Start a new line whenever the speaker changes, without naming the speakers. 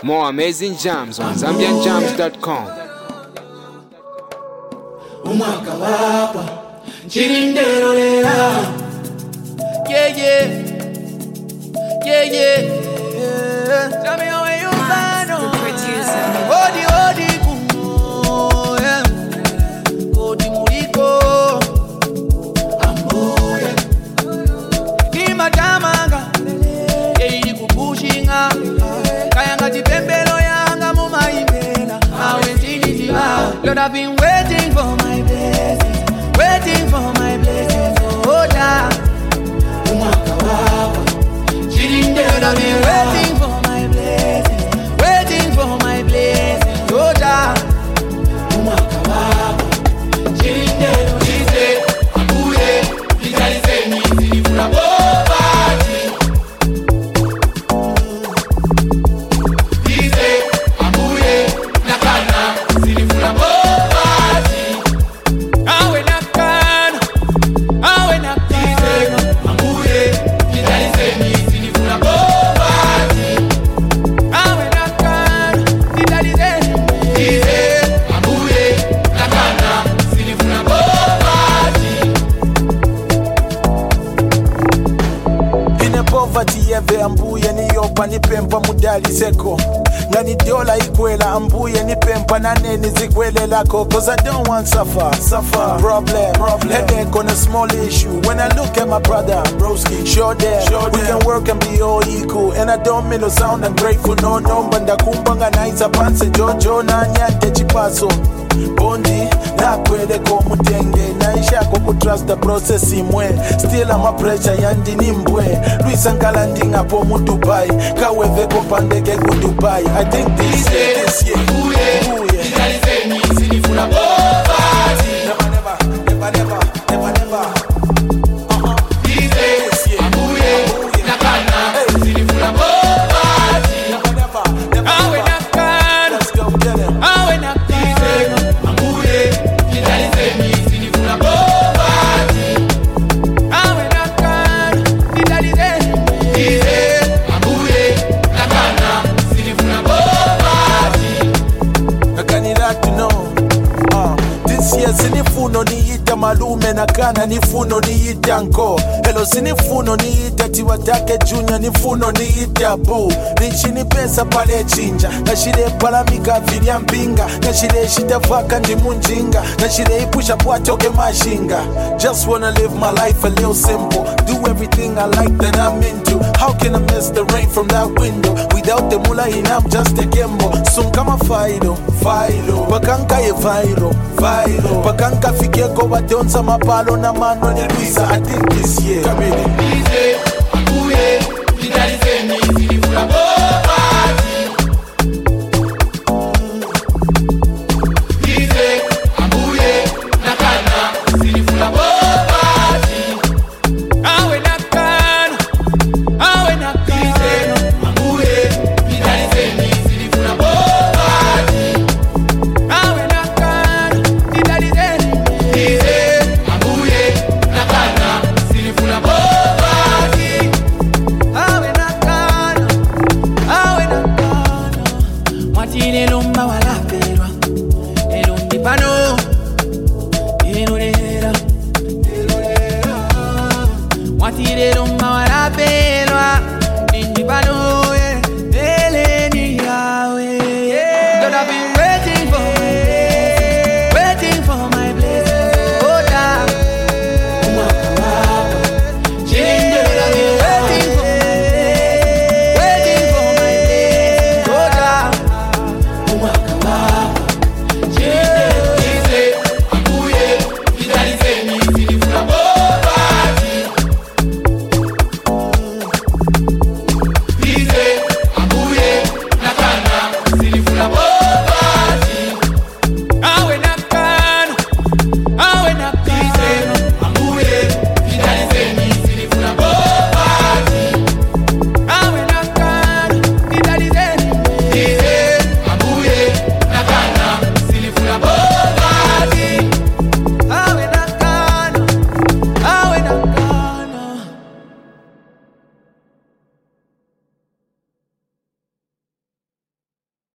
More amazing jams on ZambianJams.com.
Umwaka wapa chirindero lera. Yeah, yeah. Yeah, yeah. Tell me how you find on. Odi, odi, kumo, yeah. Odi muriko. Amore. Ni matamanga. Yei kupushinga. Kayanga tipembelo yanga mumaimena. Awe tini tiba. Lord, I've been waiting for my blessings. Waiting for my blessings. Oh, yeah. Umwaka wapa. Lord, I've been waiting for my blessings, waiting for my blessings. Oh, ja. Umwaka wapa, chirindero chize, abuye, nitalize misi, funa bobati. Chize, abuye, nakana, silifuna bobati. Awe nakana, awe nakana. Chize, abuye, nitalize misi.
Yeve ambuye niyopa nipempa mudali seko ngani dola ikwela ambuye nipempa naneni zikwele lako. Cause I don't want suffer problem headache on a small issue. When I look at my brother broski, sure we can work and be all equal. And I don't mean to sound ungrateful, no banda kumbanga naisa panse jojo na nyante chipaso bondi nakwele ko mutenge naisha ko kutrust the process imwe. Still I'm a pressure yandi nimbwe Luisa Ngala ndinga po mu Dubai kaweve ko pandeke ku Dubai. I think this year nitalize misi nifuna bobati. Never this year abuye nakana sinifuna bobati. Awe nakana, let's go get him. Awe nakana abuye nitalize misi nifuna bobati. Awe nakana nitalize misi abuye nakana sinifuna bobati. Nakanira to know this year sinifuno niita malume nakana nifuno niita nko. Hello sinifuno niita tiwatake junior nifuno niita boo. Nichini pesa pale chinja nashire palamika vilya mpinga nashire shitafaka ndi munjinga nashire ipusha pwatoke mashinga. Just wanna live my life a little simple, do everything I like that I'm into. How can I miss the rain from that window? Without the mula I'm just a gamble. Sum kama failo bakanka ye vairo bakanka fikeko batonza mapalo na mano ni Luisa. I think this year
Ize, abuye, nitalize misi nifuna bobati. Ize, abuye, nakana, sinifuna bobati. Awe nakana. Ize, abuye, nitalize misi nifuna bobati. Awe nakana, nitalize misi. Ize, abuye, nakana, sinifuna bobati. Awe nakana, mwatile lumba walaperwa. Elumbi pano, elolera. Mwatile lumba